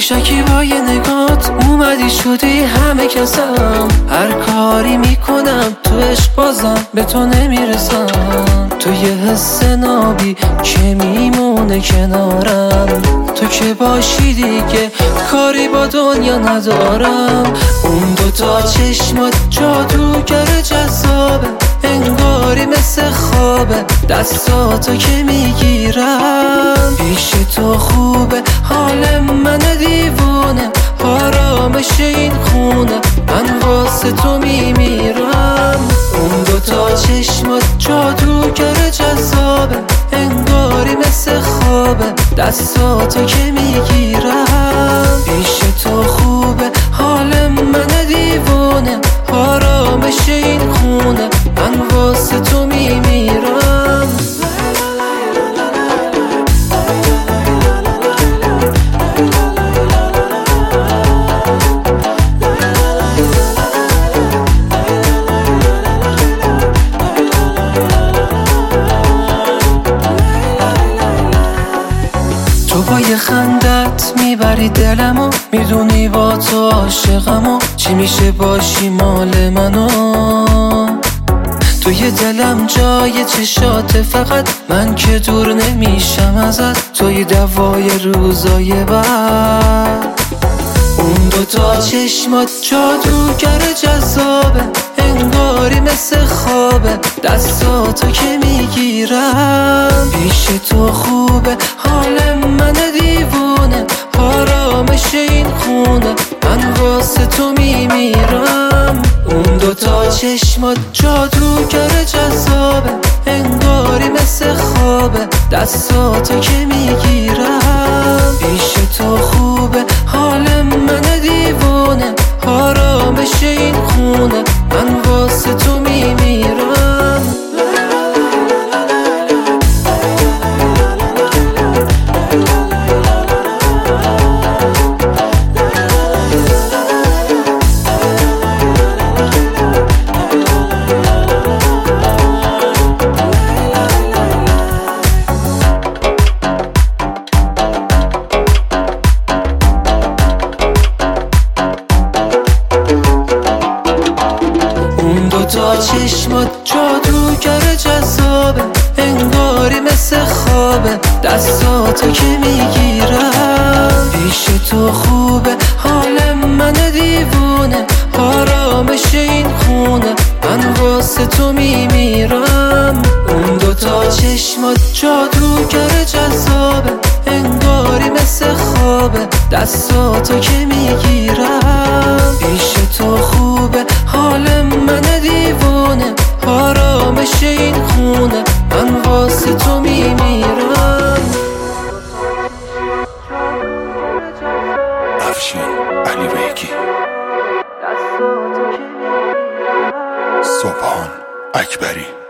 پوشکی با یه نگات اومدی شدی همه کسم. هر کاری میکنم تو عشق بازم به تو نمیرسم. تو یه حس نابی که میمونه کنارم. تو که باشی دیگه کاری با دنیا ندارم. اون دوتا چشمات جادوگر جذابه، انگاری مثل خوابه دستاتو که میگیرم. پیش تو خوبه حال من دیوونه، آرامش این خونه من واسه تو میمیرم. اون دوتا چشمات جادوگر جذابه، انگاری مثل خوابه دستاتو که میگیرم. پیش تو خوبه حال من دیوونه، آرامش این خونه من واسه تو میمیرم. تو با یه خندت میبری دلمو، میدونی با تو عاشقمو، چی میشه باشی مال منو. تو یه دلم جای چشات، فقط من که دور نمیشم ازت. توی دوای روزای بعد. اون دوتا چشمات جادوگر جذابه، انگاری مثل خوابه دستاتو که میگیرم. پیش تو خوبه حال من دیوونه، آرامش این خونه من واسه تو میمیرم. اون دوتا چشمات جادوگر جذابه، انگاری مثل خوابه دستاتو که میگیرم. پیش تو خوبه حال من دیوونه، آرامش این خونه من واسه تو میمیرم. دوتا چشمات جادوگر جذابه، انگاری مثل خوابه دستاتو که میگیرم. پیش تو خوبه حال من دیوونه، آرامش این خونه من واسه تو میمیرم. اون دوتا چشمات جادوگر جذابه، انگاری مثل خوابه دستاتو که میگیرم. پیش تو خوبه حال من دیوونه، آرامش این خونه من واسه تو میمیرم. افشین علی بیگی، سبحان اکبری.